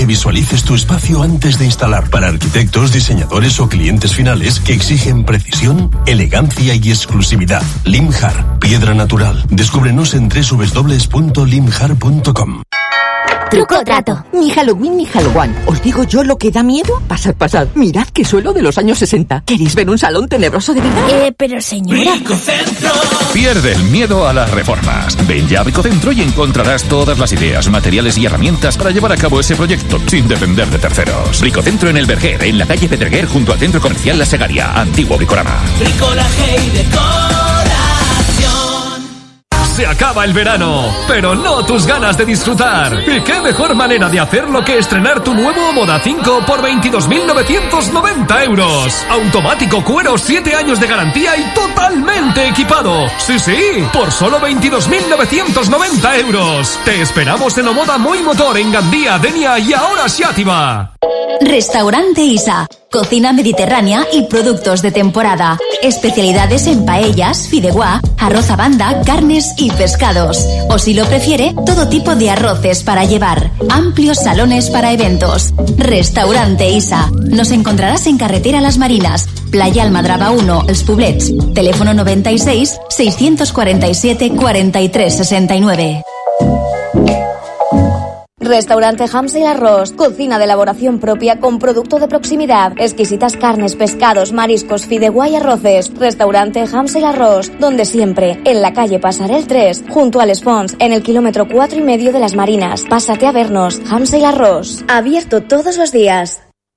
que visualices tu espacio antes de instalar. Para arquitectos, diseñadores o clientes finales que exigen precisión, elegancia y exclusividad. Limjar, piedra natural. Descúbrenos en www.limjar.com. Truco o trato. Ni Halloween ni Halloween. ¿Os digo yo lo que da miedo? Pasad, pasad. Mirad qué suelo de los años 60. ¿Queréis ver un salón tenebroso de verdad? Pero señora... Bricocentro. Pierde el miedo a las reformas. Ven ya a Bricocentro y encontrarás todas las ideas, materiales y herramientas para llevar a cabo ese proyecto sin depender de terceros. Bricocentro en El Verger, en la calle Pedreguer, junto al Centro Comercial La Segaria, antiguo Bricorama. Bricolaje y decoración. Se acaba el verano, pero no tus ganas de disfrutar. ¿Y qué mejor manera de hacerlo que estrenar tu nuevo Moda 5 por 22.990 euros? Automático, cuero, 7 años de garantía y totalmente equipado. Sí, por solo 22.990 euros. Te esperamos en Omoda Moi Motor en Gandía, Denia y ahora Xàtiva. Restaurante Isa. Cocina mediterránea y productos de temporada. Especialidades en paellas, fideuá, arroz a banda, carnes y pescados. O si lo prefiere, todo tipo de arroces para llevar. Amplios salones para eventos. Restaurante Isa. Nos encontrarás en Carretera Las Marinas, Playa Almadraba 1, Els Poblets. Teléfono 96 647 43 69. Restaurante Hamsel Arroz, cocina de elaboración propia con producto de proximidad, exquisitas carnes, pescados, mariscos, fideuá y arroces. Restaurante Hamsel Arroz, donde siempre, en la calle Pasarel 3, junto al Espons, en el kilómetro 4,5 de Las Marinas. Pásate a vernos. Hamsel Arroz, abierto todos los días.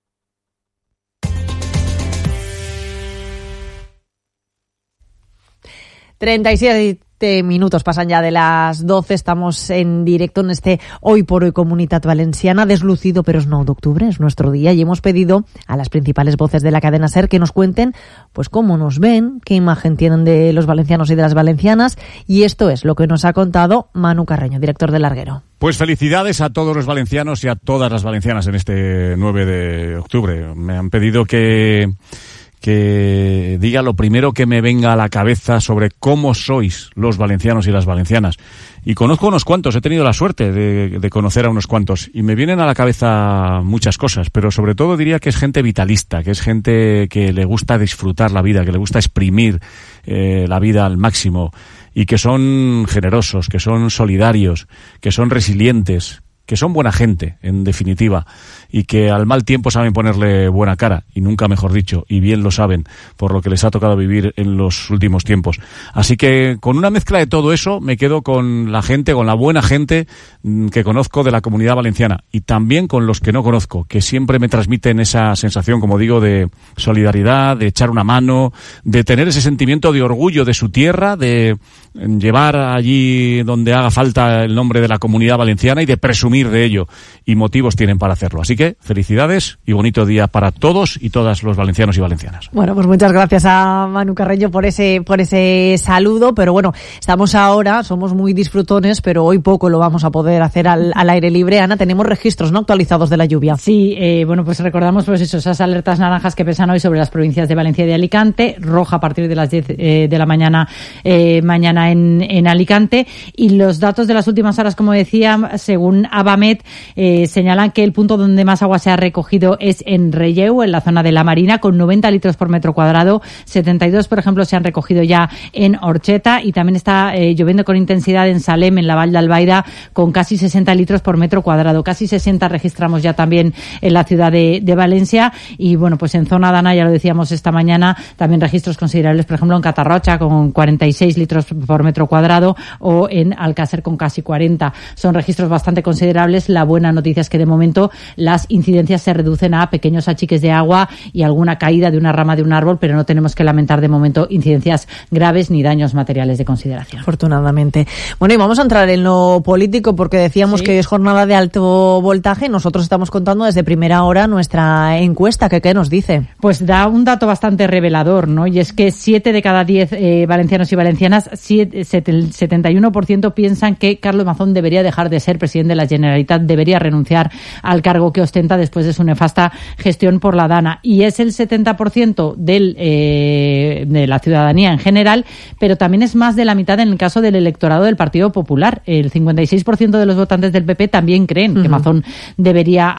Minutos pasan ya de las 12, estamos en directo en este Hoy por Hoy Comunitat Valenciana, deslucido pero es 9 de octubre, es nuestro día y hemos pedido a las principales voces de la cadena SER que nos cuenten pues cómo nos ven, qué imagen tienen de los valencianos y de las valencianas, y esto es lo que nos ha contado Manu Carreño, director de Larguero. Pues felicidades a todos los valencianos y a todas las valencianas en este 9 de octubre. Me han pedido que diga lo primero que me venga a la cabeza sobre cómo sois los valencianos y las valencianas. Y conozco unos cuantos, he tenido la suerte de conocer a unos cuantos, y me vienen a la cabeza muchas cosas, pero sobre todo diría que es gente vitalista, que es gente que le gusta disfrutar la vida, que le gusta exprimir la vida al máximo, y que son generosos, que son solidarios, que son resilientes, que son buena gente, en definitiva, y que al mal tiempo saben ponerle buena cara, y nunca mejor dicho, y bien lo saben, por lo que les ha tocado vivir en los últimos tiempos. Así que con una mezcla de todo eso me quedo con la gente, con la buena gente que conozco de la Comunidad Valenciana, y también con los que no conozco, que siempre me transmiten esa sensación, como digo, de solidaridad, de echar una mano, de tener ese sentimiento de orgullo de su tierra, de llevar allí donde haga falta el nombre de la Comunidad Valenciana y de presumir de ello, y motivos tienen para hacerlo. Así que felicidades y bonito día para todos y todas los valencianos y valencianas. Bueno, pues muchas gracias a Manu Carreño por ese saludo, pero bueno, estamos ahora, somos muy disfrutones, pero hoy poco lo vamos a poder hacer al aire libre. Ana, tenemos registros no actualizados de la lluvia. Sí, bueno, pues recordamos pues eso, esas alertas naranjas que pesan hoy sobre las provincias de Valencia y de Alicante, roja a partir de las 10 de la mañana en Alicante, y los datos de las últimas horas, como decía, según Abamet, señalan que el punto donde más agua se ha recogido es en Relleu, en la zona de la Marina, con 90 litros por metro cuadrado. 72, por ejemplo, se han recogido ya en Orcheta, y también está lloviendo con intensidad en Salem, en la Vall d'Albaida, con casi 60 litros por metro cuadrado. Casi 60 registramos ya también en la ciudad de Valencia, y bueno, pues en zona Dana, ya lo decíamos esta mañana, también registros considerables, por ejemplo, en Catarrocha, con 46 litros por metro cuadrado, o en Alcácer con casi 40. Son registros bastante considerables. La buena noticia es que de momento las incidencias se reducen a pequeños achiques de agua y alguna caída de una rama de un árbol, pero no tenemos que lamentar de momento incidencias graves ni daños materiales de consideración. Afortunadamente. Bueno, y vamos a entrar en lo político, porque decíamos que es jornada de alto voltaje. Nosotros estamos contando desde primera hora nuestra encuesta. ¿Qué nos dice? Pues da un dato bastante revelador, ¿no? Y es que 7 de cada 10 valencianos y valencianas, el 71% piensan que Carlos Mazón debería dejar de ser presidente de la Generalitat, debería renunciar al cargo que ostenta después de su nefasta gestión por la Dana, y es el 70% de la ciudadanía en general, pero también es más de la mitad en el caso del electorado del Partido Popular. El 56% de los votantes del PP también creen que Mazón debería